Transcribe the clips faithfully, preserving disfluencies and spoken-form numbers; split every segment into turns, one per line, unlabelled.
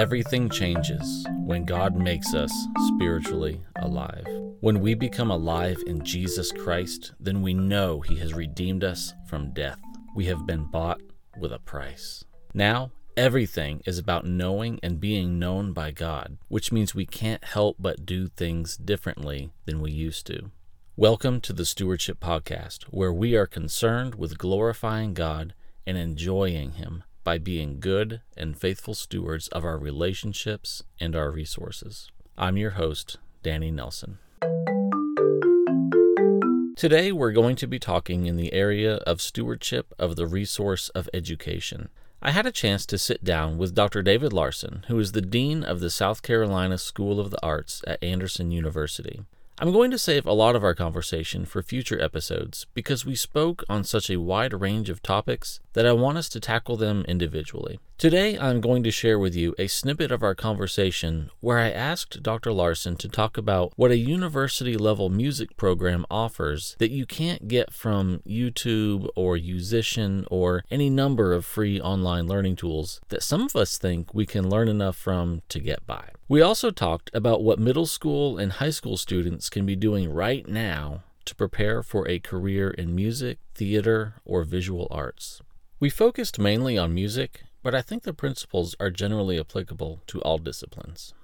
Everything changes when God makes us spiritually alive. When we become alive in Jesus Christ, then we know He has redeemed us from death. We have been bought with a price. Now, everything is about knowing and being known by God, which means we can't help but do things differently than we used to. Welcome to the Stewardship Podcast, where we are concerned with glorifying God and enjoying Him by being good and faithful stewards of our relationships and our resources. I'm your host, Danny Nelson. Today, we're going to be talking in the area of stewardship of the resource of education. I had a chance to sit down with Doctor David Larson, who is the Dean of the South Carolina School of the Arts at Anderson University. I'm going to save a lot of our conversation for future episodes because we spoke on such a wide range of topics that I want us to tackle them individually. Today, I'm going to share with you a snippet of our conversation where I asked Doctor Larson to talk about what a university-level music program offers that you can't get from YouTube or Musician or any number of free online learning tools that some of us think we can learn enough from to get by. We also talked about what middle school and high school students can be doing right now to prepare for a career in music, theater, or visual arts. We focused mainly on music, but I think the principles are generally applicable to all disciplines.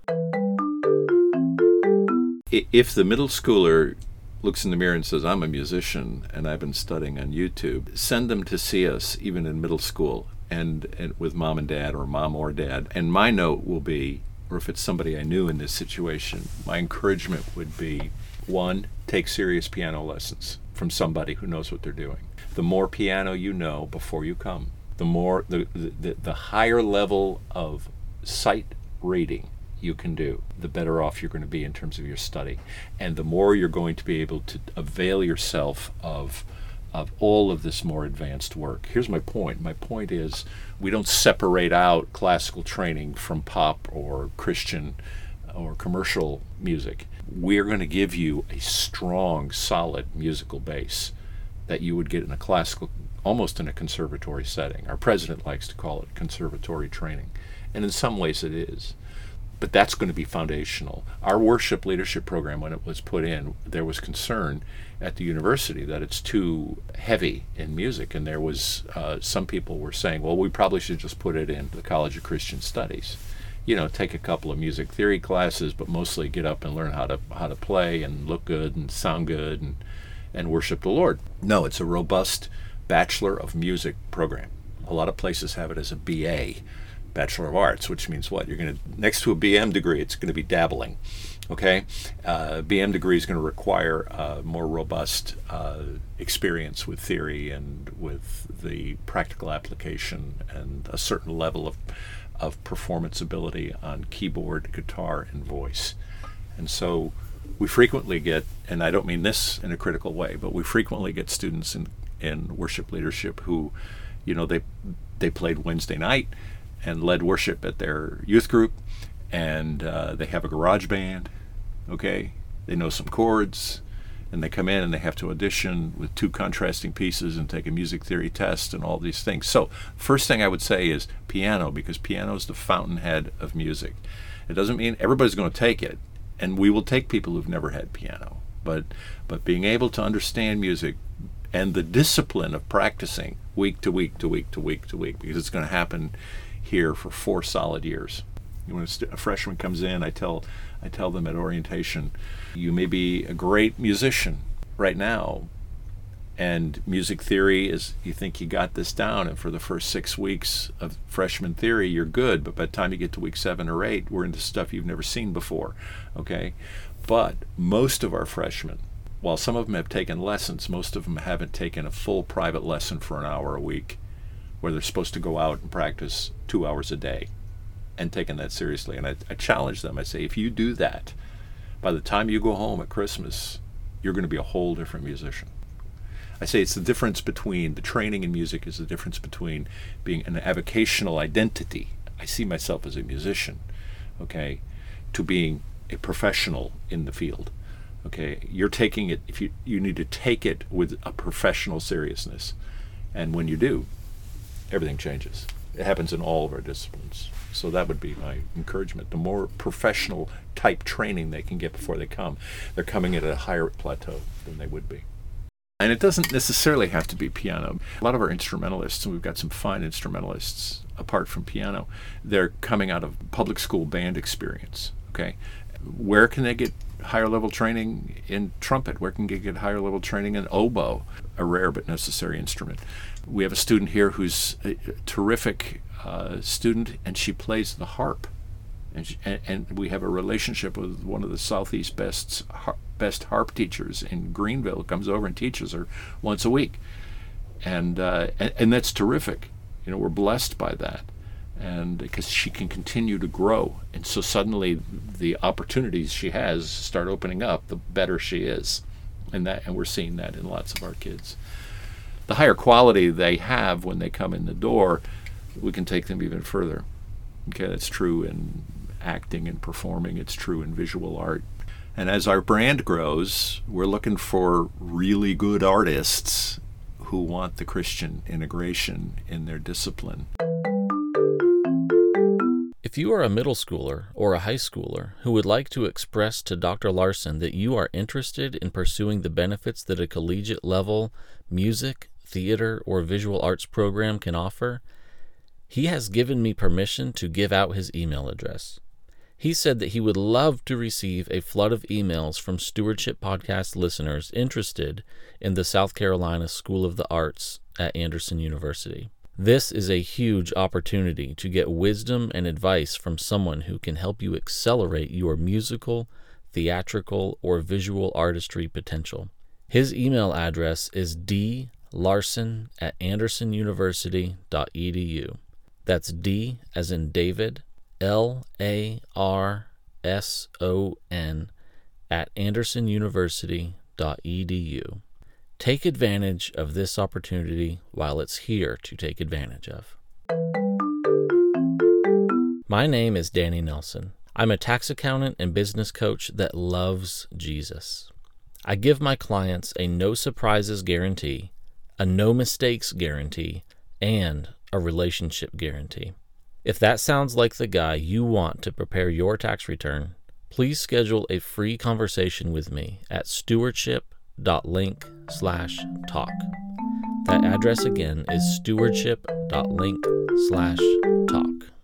If the middle schooler looks in the mirror and says, I'm a musician and I've been studying on YouTube, send them to see us even in middle school and, and with mom and dad or mom or dad. And my note will be, or if it's somebody I knew in this situation, my encouragement would be, one, take serious piano lessons from somebody who knows what they're doing. The more piano you know before you come, the more the the, the higher level of sight reading you can do, the better off you're going to be in terms of your study. And the more you're going to be able to avail yourself of of all of this more advanced work. Here's my point. My point is we don't separate out classical training from pop or Christian or commercial music. We're going to give you a strong, solid musical base that you would get in a classical, almost in a conservatory setting. Our president likes to call it conservatory training, and in some ways it is. But that's going to be foundational. Our worship leadership program, when it was put in, there was concern at the university that it's too heavy in music, and there was uh, some people were saying, well, we probably should just put it in the College of Christian Studies. You know, take a couple of music theory classes, but mostly get up and learn how to how to play and look good and sound good and and worship the Lord. No, it's a robust Bachelor of Music program. A lot of places have it as a B A, Bachelor of Arts, which means what? You're going to, next to a B M degree, it's going to be dabbling, okay? Uh, B M degree is going to require uh, more robust uh, experience with theory and with the practical application and a certain level of, of performance ability on keyboard, guitar, and voice. And so we frequently get, and I don't mean this in a critical way, but we frequently get students in, in worship leadership who, you know, they they played Wednesday night and led worship at their youth group, and uh, they have a garage band, okay? They know some chords, and they come in and they have to audition with two contrasting pieces and take a music theory test and all these things. So first thing I would say is piano, because piano is the fountainhead of music. It doesn't mean everybody's going to take it, and we will take people who've never had piano, but but being able to understand music and the discipline of practicing week to week to week to week to week, because it's going to happen here for four solid years. When a, st- a freshman comes in, I tell I tell them at orientation, you may be a great musician right now, and music theory is, you think you got this down, and for the first six weeks of freshman theory, you're good, but by the time you get to week seven or eight, we're into stuff you've never seen before, okay? But most of our freshmen, while some of them have taken lessons, most of them haven't taken a full private lesson for an hour a week, where they're supposed to go out and practice two hours a day, and taking that seriously. And I, I challenge them. I say, if you do that, by the time you go home at Christmas, you're going to be a whole different musician. I say it's the difference between, the training in music is the difference between being an avocational identity, I see myself as a musician, okay, to being a professional in the field. Okay, you're taking it, if you you need to take it with a professional seriousness. And when you do, everything changes. It happens in all of our disciplines. So that would be my encouragement. The more professional type training they can get before they come, they're coming at a higher plateau than they would be. And it doesn't necessarily have to be piano. A lot of our instrumentalists, and we've got some fine instrumentalists apart from piano, they're coming out of public school band experience, okay? Where can they get higher level training in trumpet? Where can they get higher level training in oboe, a rare but necessary instrument? We have a student here who's a terrific uh, student, and she plays the harp. And, she, and, and we have a relationship with one of the Southeast best, best harp teachers in Greenville, comes over and teaches her once a week. And, uh, and, and that's terrific. You know, we're blessed by that. And because she can continue to grow. And so suddenly the opportunities she has start opening up, the better she is. And that, and we're seeing that in lots of our kids. The higher quality they have when they come in the door, we can take them even further. Okay, that's true in acting and performing. It's true in visual art. And as our brand grows, we're looking for really good artists who want the Christian integration in their discipline.
If you are a middle schooler or a high schooler who would like to express to Doctor Larson that you are interested in pursuing the benefits that a collegiate level music, theater, or visual arts program can offer, he has given me permission to give out his email address. He said that he would love to receive a flood of emails from Stewardship Podcast listeners interested in the South Carolina School of the Arts at Anderson University. This is a huge opportunity to get wisdom and advice from someone who can help you accelerate your musical, theatrical, or visual artistry potential. His email address is d larson at anderson university dot e d u. That's D as in David, L A R S O N at anderson university dot e d u. Take advantage of this opportunity while it's here to take advantage of. My name is Danny Nelson. I'm a tax accountant and business coach that loves Jesus. I give my clients a no surprises guarantee, a no mistakes guarantee, and a relationship guarantee. If that sounds like the guy you want to prepare your tax return, please schedule a free conversation with me at stewardship.link slash talk. That address again is stewardship.link slash talk.